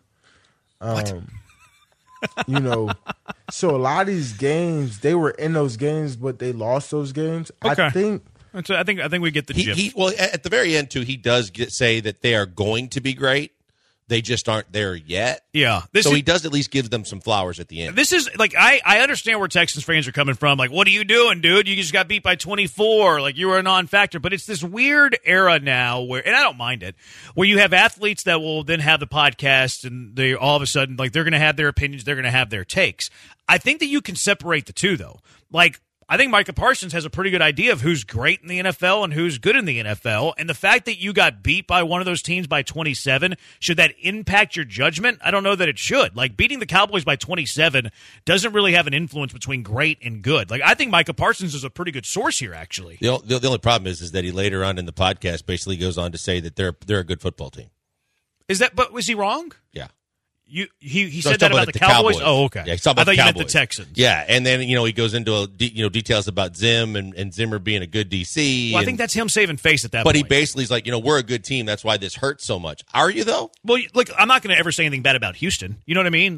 So a lot of these games, they were in those games, but they lost those games. Okay. I think we get the gist. Well, at the very end, too, he does say that they are going to be great. They just aren't there yet. Yeah. He does at least give them some flowers at the end. This is, I understand where Texans fans are coming from. What are you doing, dude? You just got beat by 24. You were a non-factor. But it's this weird era now where, and I don't mind it, where you have athletes that will then have the podcast and they all of a sudden, they're going to have their opinions, they're going to have their takes. I think that you can separate the two, though. I think Micah Parsons has a pretty good idea of who's great in the NFL and who's good in the NFL. And the fact that you got beat by one of those teams by 27, should that impact your judgment? I don't know that it should. Beating the Cowboys by 27 doesn't really have an influence between great and good. I think Micah Parsons is a pretty good source here, actually. The only problem is that he later on in the podcast basically goes on to say that they're a good football team. But was he wrong? Yeah. He said that about the Cowboys? Oh, okay. Yeah, I thought you meant the Texans. Yeah, and then he goes into details about Zim and Zimmer being a good DC. Well, I think that's him saving face at that point. But he basically is like, we're a good team. That's why this hurts so much. Are you, though? Well, look, I'm not going to ever say anything bad about Houston. You know what I mean?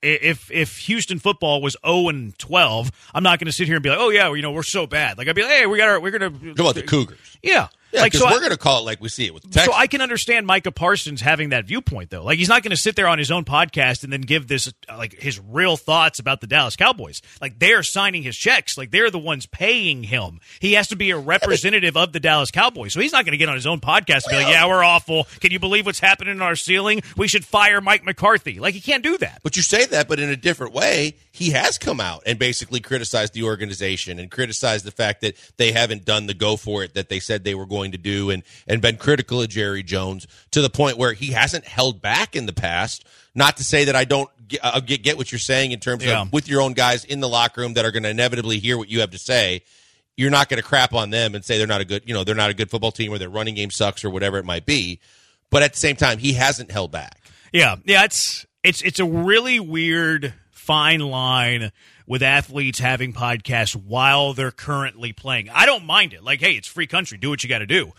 If Houston football was 0-12, I'm not going to sit here and be like, oh yeah, we're so bad. I'd be like, hey, we're going to. How about the Cougars? Yeah. Yeah, because we're going to call it like we see it with the Texans. So I can understand Micah Parsons having that viewpoint, though. He's not going to sit there on his own podcast and then give this, his real thoughts about the Dallas Cowboys. They're signing his checks. They're the ones paying him. He has to be a representative of the Dallas Cowboys. So he's not going to get on his own podcast and be like, yeah, we're awful. Can you believe what's happening in our ceiling? We should fire Mike McCarthy. He can't do that. But you say that, but in a different way. He has come out and basically criticized the organization and criticized the fact that they haven't done the go for it that they said they were going to do and been critical of Jerry Jones to the point where he hasn't held back in the past. Not to say that I don't get what you're saying in terms of with your own guys in the locker room that are going to inevitably hear what you have to say. You're not going to crap on them and say they're not a good football team or their running game sucks or whatever it might be. But at the same time, he hasn't held back. Yeah. It's a really weird fine line with athletes having podcasts while they're currently playing. I don't mind it. Like, hey, it's free country. Do what you got to do.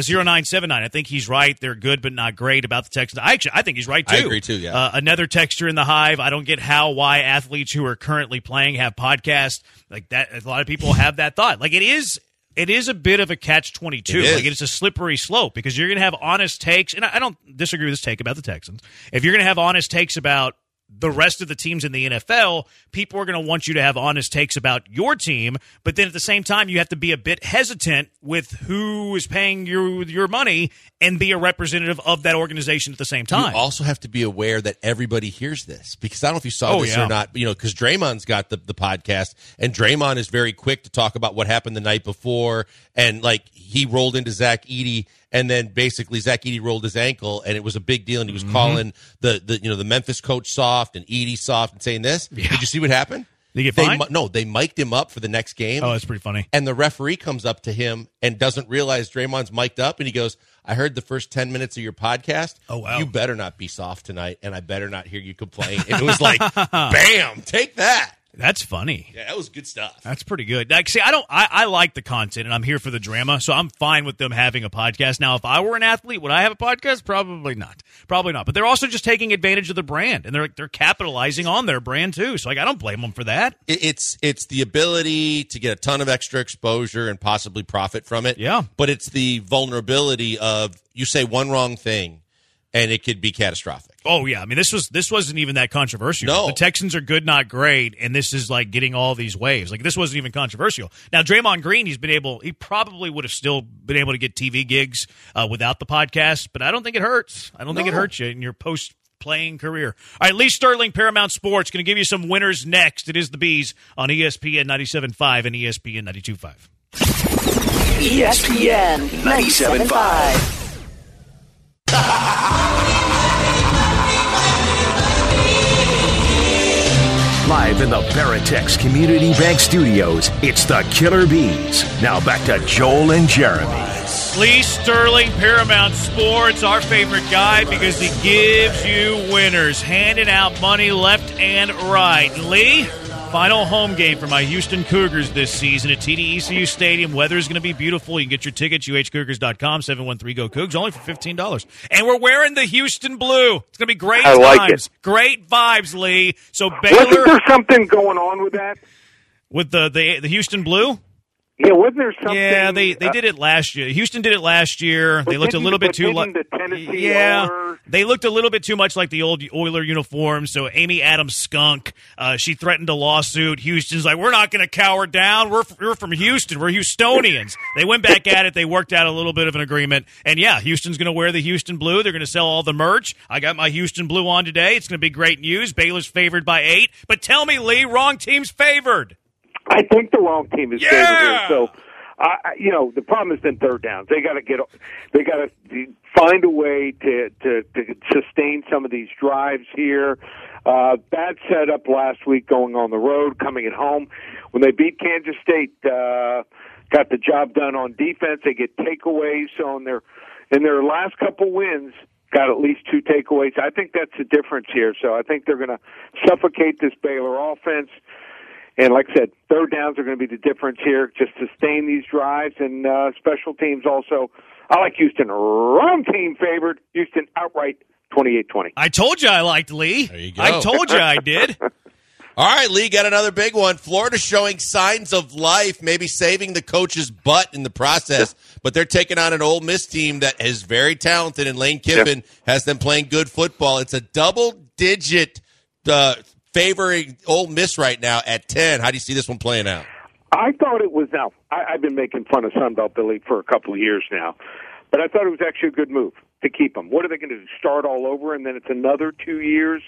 0979, I think he's right. They're good but not great about the Texans. I think he's right, too. I agree, too, yeah. Another texter in the Hive, I don't get why athletes who are currently playing have podcasts. Like that, a lot of people have that thought. Like, it is a bit of a catch-22. Like, it's a slippery slope because you're going to have honest takes, and I don't disagree with this take about the Texans. If you're going to have honest takes about the rest of the teams in the NFL, people are going to want you to have honest takes about your team, but then at the same time, you have to be a bit hesitant with who is paying your money and be a representative of that organization at the same time. You also have to be aware that everybody hears this, because I don't know if you saw this or not, because Draymond's got the podcast, and Draymond is very quick to talk about what happened the night before, and like he rolled into Zach Edey, and then basically Zach Edey rolled his ankle, and it was a big deal, and he was calling the Memphis coach soft and Edey soft and saying this. Yeah. Did you see what happened? Did he get fined? No, they mic'd him up for the next game. Oh, that's pretty funny. And the referee comes up to him and doesn't realize Draymond's mic'd up, and he goes, I heard the first 10 minutes of your podcast. Oh, wow. You better not be soft tonight, and I better not hear you complain. And it was like, bam, take that. That's funny. Yeah, that was good stuff. That's pretty good. Like, see, I like the content, and I'm here for the drama, so I'm fine with them having a podcast. Now, if I were an athlete, would I have a podcast? Probably not. Probably not. But they're also just taking advantage of the brand, and they're capitalizing on their brand too. So, like, I don't blame them for that. It's the ability to get a ton of extra exposure and possibly profit from it. Yeah. But it's the vulnerability of you say one wrong thing, and it could be catastrophic. Oh, yeah. I mean, this wasn't even that controversial. No. The Texans are good, not great, and this is like getting all these waves. Like, this wasn't even controversial. Now, Draymond Green, he probably would have still been able to get TV gigs without the podcast, but I don't think it hurts. I don't think it hurts you in your post-playing career. All right, Lee Sterling, Paramount Sports, going to give you some winners next. It is the Bees on ESPN 97.5 and ESPN 92.5. ESPN 97.5. Live in the Veritex Community Bank Studios, it's the Killer Bees. Now back to Joel and Jeremy. Lee Sterling, Paramount Sports, our favorite guy because he gives you winners, handing out money left and right. Lee, final home game for my Houston Cougars this season at TD-ECU Stadium. Weather's going to be beautiful. You can get your tickets, uhcougars.com, 713-GO-COUGS, only for $15. And we're wearing the Houston blue. It's going to be great times. Like it. Great vibes, Lee. So Baylor, wasn't there something going on with that? With the Houston blue? Yeah, wasn't there something? Yeah, they did it last year. Houston did it last year. They looked a little bit too like the Tennessee Oilers. They looked a little bit too much like the old Oiler uniforms. So Amy Adams skunk. She threatened a lawsuit. Houston's like, we're not going to cower down. We're from Houston. We're Houstonians. They went back at it. They worked out a little bit of an agreement. And yeah, Houston's going to wear the Houston blue. They're going to sell all the merch. I got my Houston blue on today. It's going to be great news. Baylor's favored by 8. But tell me, Lee, wrong team's favored. I think the wrong team is favored here. So, the problem is then third downs. They got to find a way to sustain some of these drives here. Bad setup last week going on the road, coming at home. When they beat Kansas State, got the job done on defense. They get takeaways. So in their last couple wins, got at least 2 takeaways. I think that's the difference here. So I think they're going to suffocate this Baylor offense. And like I said, third downs are going to be the difference here. Just sustain these drives and special teams also. I like Houston. Wrong team favored. Houston outright 28-20. I told you I liked Lee. There you go. I told you I did. All right, Lee, got another big one. Florida showing signs of life, maybe saving the coach's butt in the process, but they're taking on an Ole Miss team that is very talented, and Lane Kiffin has them playing good football. It's a double-digit favoring Ole Miss right now at 10. How do you see this one playing out? I thought it was now. I've been making fun of Sunbelt Billy for a couple of years now, but I thought it was actually a good move to keep them. What are they going to do? Start all over, and then it's another 2 years?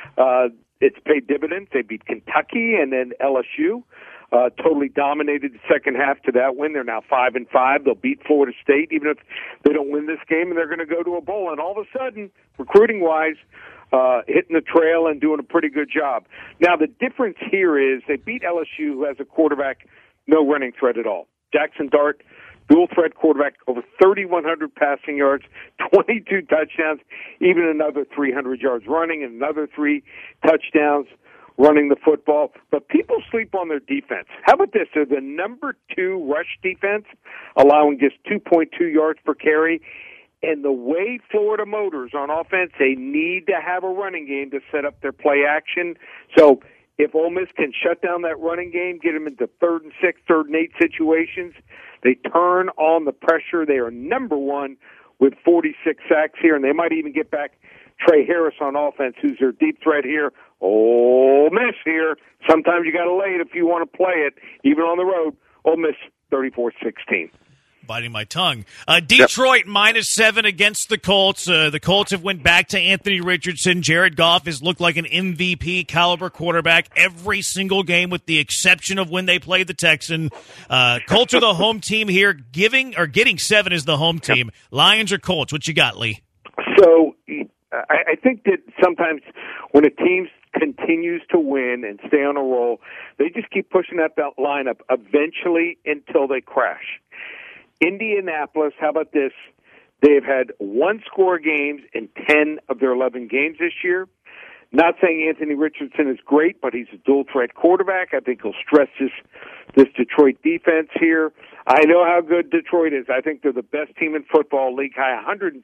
It's paid dividends. They beat Kentucky and then LSU. Totally dominated the second half to that win. They're now 5-5. They'll beat Florida State even if they don't win this game, and they're going to go to a bowl. And all of a sudden, recruiting-wise, hitting the trail and doing a pretty good job. Now, the difference here is they beat LSU, who has a quarterback, no running threat at all. Jackson Dart, dual-threat quarterback, over 3,100 passing yards, 22 touchdowns, even another 300 yards running and another 3 touchdowns. running the football. But people sleep on their defense. How about this? They're the number 2 rush defense, allowing just 2.2 yards per carry. And the way Florida Motors on offense, they need to have a running game to set up their play action. So if Ole Miss can shut down that running game, get them into 3rd and 6, 3rd and 8 situations, they turn on the pressure. They are number 1 with 46 sacks here, and they might even get back Trey Harris on offense, who's their deep threat here. Ole Miss here. Sometimes you got to lay it if you want to play it, even on the road. Ole Miss 34-16. Biting my tongue. Detroit -7 against the Colts. The Colts have went back to Anthony Richardson. Jared Goff has looked like an MVP caliber quarterback every single game, with the exception of when they played the Texans. Colts are the home team here. Getting 7 is the home team. Lions or Colts? What you got, Lee? So I think that sometimes when a team continues to win and stay on a roll, they just keep pushing that lineup eventually until they crash. Indianapolis, how about this? They've had 1-score games in 10 of their 11 games this year. Not saying Anthony Richardson is great, but he's a dual-threat quarterback. I think he'll stress this Detroit defense here. I know how good Detroit is. I think they're the best team in football, league high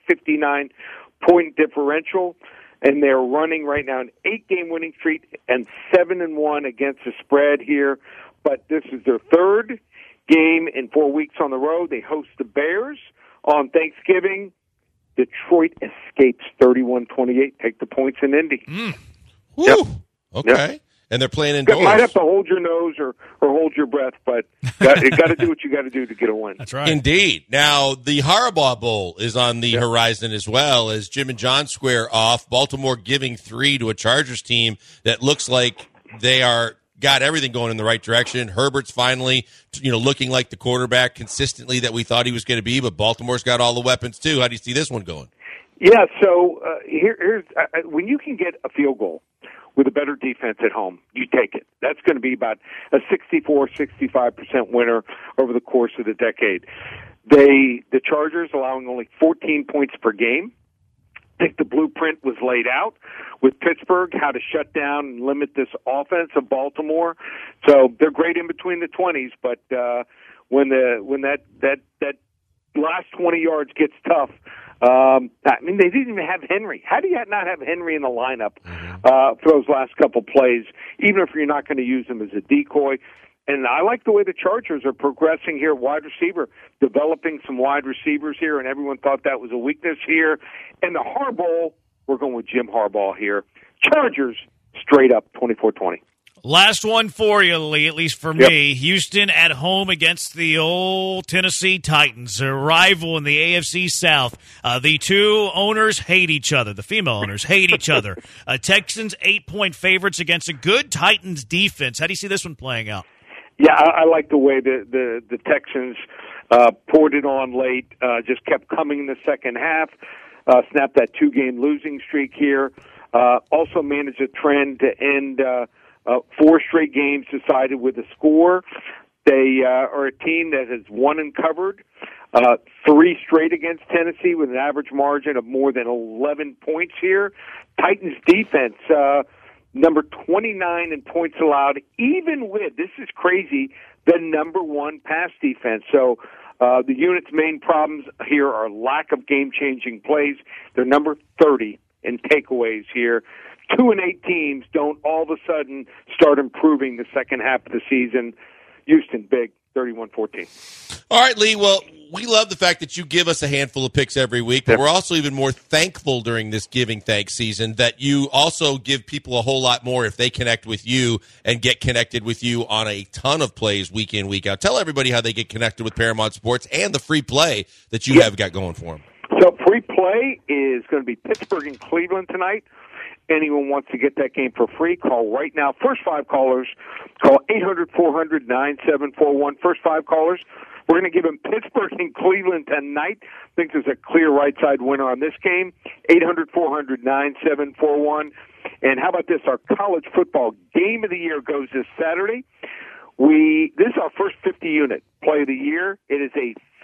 159-point differential, and they're running right now an 8-game winning streak and 7-1 against the spread here. But this is their 3rd game in 4 weeks on the road. They host the Bears on Thanksgiving. Detroit escapes 31-28. Take the points in Indy. Yep. Okay. Yep. And they're playing indoors. You might have to hold your nose or hold your breath, but you got to do what you got to do to get a win. That's right. Indeed. Now, the Harbaugh Bowl is on the horizon as well, as Jim and John square off. Baltimore giving 3 to a Chargers team that looks like they are got everything going in the right direction. Herbert's finally, looking like the quarterback consistently that we thought he was going to be, but Baltimore's got all the weapons too. How do you see this one going? Yeah, so here's when you can get a field goal with a better defense at home, you take it. That's going to be about a 64-65% winner over the course of the decade. The Chargers allowing only 14 points per game. I think the blueprint was laid out with Pittsburgh, how to shut down and limit this offense of Baltimore. So they're great in between the 20s, but when that last 20 yards gets tough, they didn't even have Henry. How do you not have Henry in the lineup for those last couple plays, even if you're not going to use him as a decoy? And I like the way the Chargers are progressing here, wide receiver, developing some wide receivers here, and everyone thought that was a weakness here. And the Harbaugh, we're going with Jim Harbaugh here. Chargers, straight up, 24-20. Last one for you, Lee, at least for me. Houston at home against the old Tennessee Titans, a rival in the AFC South. The two owners hate each other. The female owners hate each other. Texans 8-point favorites against a good Titans defense. How do you see this one playing out? Yeah, I like the way the Texans poured it on late, just kept coming in the second half, snapped that 2-game losing streak here, also managed a trend to end 4 straight games decided with a score. They are a team that has won and covered 3 straight against Tennessee with an average margin of more than 11 points here. Titans defense, number 29 in points allowed, even with, this is crazy, the number 1 pass defense. So the unit's main problems here are lack of game-changing plays. They're number 30 in takeaways here. 2-8 teams don't all of a sudden start improving the second half of the season. Houston, big, 31-14. All right, Lee, well, we love the fact that you give us a handful of picks every week, but we're also even more thankful during this Giving Thanks season that you also give people a whole lot more if they connect with you and get connected with you on a ton of plays week in, week out. Tell everybody how they get connected with Paramount Sports and the free play that you have got going for them. So free play is going to be Pittsburgh and Cleveland tonight. Anyone wants to get that game for free, call right now. First 5 callers, call 800-400-9741. First 5 callers, we're going to give them Pittsburgh and Cleveland tonight. I think there's a clear right side winner on this game. 800-400-9741. And how about this? Our college football game of the year goes this Saturday. This is our first 50-unit play of the year. It is a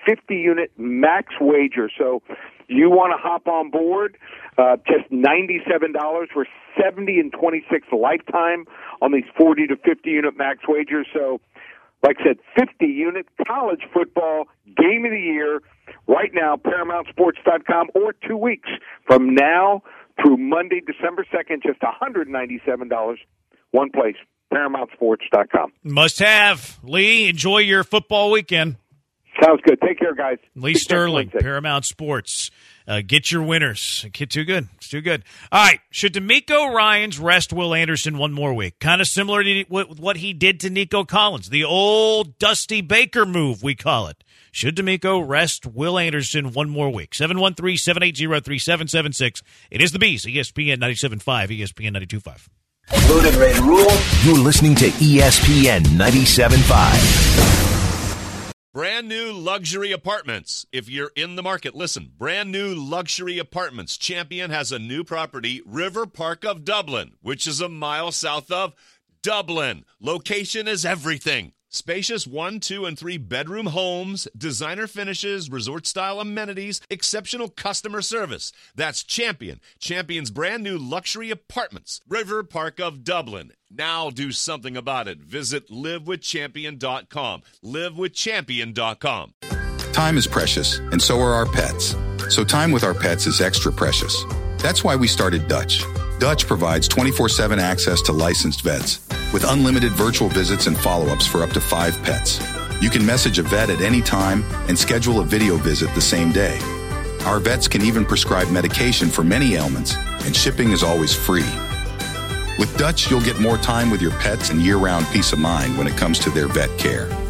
50-unit max wager. So you want to hop on board, just $97 for 70 and 26 lifetime on these 40 to 50-unit max wagers. So, like I said, 50-unit college football game of the year right now, ParamountSports.com, or 2 weeks from now through Monday, December 2nd, just $197. One place, ParamountSports.com. Must have. Lee, enjoy your football weekend. Sounds good. Take care, guys. Lee Sterling, Paramount Sports. Get your winners. Get too good. It's too good. All right. Should DeMeco Ryans rest Will Anderson one more week? Kind of similar to what he did to Nico Collins. The old Dusty Baker move, we call it. Should DeMeco rest Will Anderson one more week? 713-780-3776. It is the Bees, ESPN 97.5, ESPN 92.5. Loaded Red Rule. You're listening to ESPN 97.5. Brand new luxury apartments. If you're in the market, listen. Brand new luxury apartments. Champion has a new property, River Park of Dublin, which is a mile south of Dublin. Location is everything. Spacious 1, 2, and 3 bedroom homes, designer finishes, resort-style amenities, exceptional customer service. That's Champion. Champion's brand new luxury apartments, River Park of Dublin. Now do something about it. Visit livewithchampion.com. Livewithchampion.com. Time is precious, and so are our pets. So time with our pets is extra precious. That's why we started Dutch. Dutch provides 24/7 access to licensed vets with unlimited virtual visits and follow-ups for up to 5 pets. You can message a vet at any time and schedule a video visit the same day. Our vets can even prescribe medication for many ailments, and shipping is always free. With Dutch, you'll get more time with your pets and year-round peace of mind when it comes to their vet care.